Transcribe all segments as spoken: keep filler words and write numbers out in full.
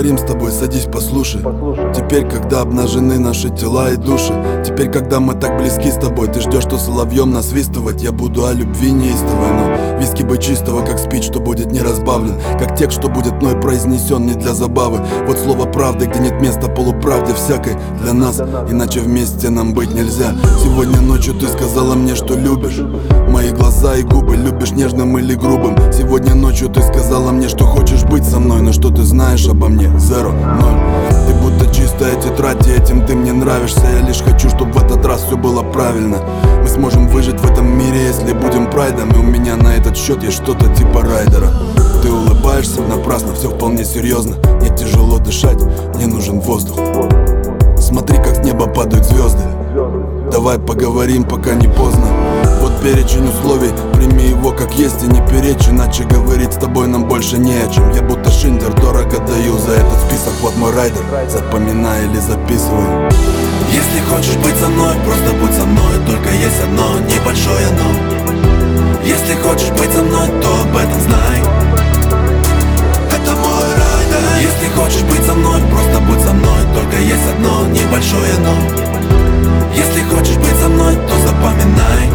поговорим с тобой, садись, послушай. Теперь, когда обнажены наши тела и души, теперь, когда мы так близки с тобой, ты ждешь, что соловьем насвистывать я буду о любви неистовой. Но виски бы чистого, как спич, что будет не разбавлен, как текст, что будет мной произнесен не для забавы. Вот слово правды, где нет места полуправде всякой для нас, иначе вместе нам быть нельзя. Сегодня ночью ты сказала мне, что любишь мои глаза и губы, любишь нежным или грубым. Сегодня ночью ты сказала мне, что хочешь быть со мной, но что ты знаешь обо мне? Зеро, ноль. Ты будто чистая тетрадь, и этим ты мне нравишься. Я лишь хочу, чтобы в этот раз все было правильно. Мы сможем выжить в этом мире, если будем прайдом. И у меня на этот счет есть что-то типа райдера. Ты улыбаешься напрасно, все вполне серьезно. Мне тяжело дышать, мне нужен воздух. Смотри, как с неба падают звезды. Давай поговорим, пока не поздно. Вот перечень условий, прими его как есть и не перечь, иначе говорить с тобой нам больше не о чем. Я будто Шиндлер, дорого даю за этот список. Вот мой райдер, запоминай или записывай. Если хочешь быть со мной, просто будь со мной. Только есть одно небольшое но. Если хочешь быть со мной, то об этом знай. Это мой райдер. Если хочешь быть со мной, просто будь со мной. Только есть одно небольшое но. Если хочешь быть со мной, то запоминай.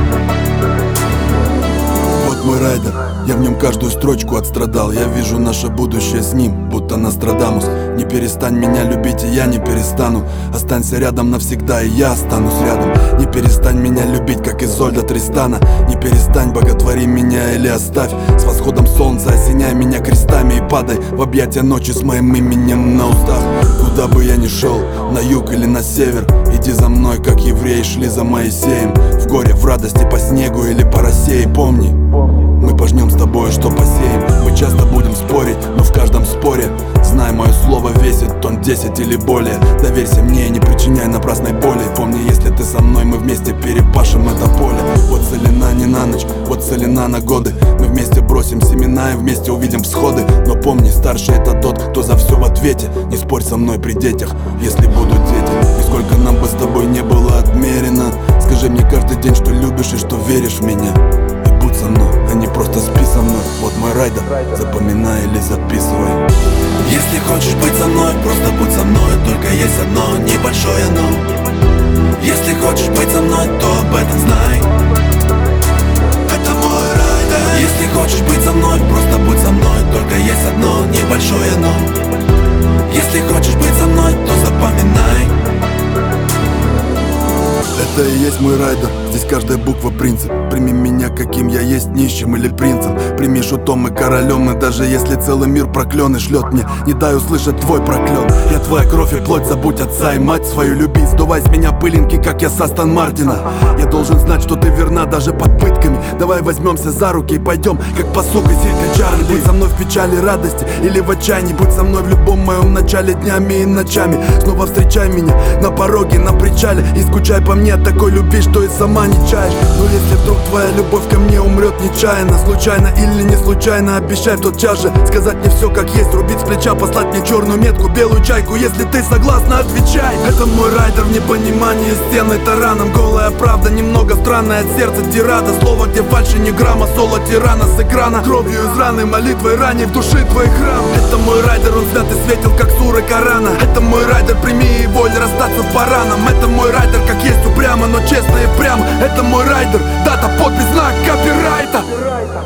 Вот мой райдер, я в нем каждую строчку отстрадал. Я вижу наше будущее с ним, будто Нострадамус. Не перестань меня любить, и я не перестану. Останься рядом навсегда, и я останусь рядом. Не перестань меня любить, как Изольда Тристана. Не перестань, боготвори меня или оставь. С восходом солнца осеняй меня крестами и падай в объятия ночи с моим именем на устах. Куда бы я ни шел, на юг или на север, иди за мной, как евреи шли за Моисеем. В горе, в радости, по снегу или по росе. И помни, мы пожнем с тобой, что посеем. Мы часто будем спорить, но в каждом споре знай, мое слово весит тонн десять или более. Доверься мне и не причиняй напрасной боли. Помни, если ты со мной, мы вместе перепашем это поле. Вот целина не на ночь, вот целина на годы. Мы вместе бросим семена и вместе увидим всходы. Но помни, старший это тот, кто за все в ответе. Не спорь со мной при детях, если будут дети. И сколько нам бы с тобой не было отмерено, скажи мне каждый день, что любишь и что веришь в меня. И будь со мной, а не просто спи со мной. Вот мой райдер, запоминай или записывай. Если хочешь быть со мной, просто будь со мной. Только есть одно небольшое но. Если хочешь быть со мной, то об этом знай. Это мой райдер. Если хочешь быть со мной, просто будь со мной. Только есть одно небольшое но. Если хочешь быть со мной, то запоминай. Это и есть мой райдер, здесь каждая буква принцип. Прими меня, каким я есть, нищим или принцем. Прими шутом и королем, и даже если целый мир проклен и шлет мне, не дай услышать твой проклен. Я твоя кровь и плоть, забудь отца и мать свою люби. Сдувай с меня пылинки, как я с Астон Мартина. Я должен знать, что ты верна даже под пытками. Давай возьмемся за руки и пойдем, как по сука селька Чарли. Будь со мной в печали, радости или в отчаянии. Будь со мной в любом моем начале, днями и ночами. Снова встречай меня на пороге, на причале. И скучай по мне от такой любви, что и сама не чаешь. Но если вдруг твоя любовь ко мне умрет нечаянно, случайно или не случайно, обещай в тот час же сказать мне все как есть. Рубить с плеча, послать мне черную метку, белую чайку. Если ты согласна, отвечай. Это мой райдер в непонимании стены тараном. Голая правда, немного странная, от сердца тирада. Слово, где фальши не грамма, соло тирана с экрана. Кровью из раны, молитвой ранее в души твой храм. Это мой райдер, он взят и светил, как суры Корана. Это мой райдер, прими его или расстаться по ранам. Это мой райдер, как есть упрямо, но честно и прямо. Это мой райдер, дата, подпись, знак копирайта.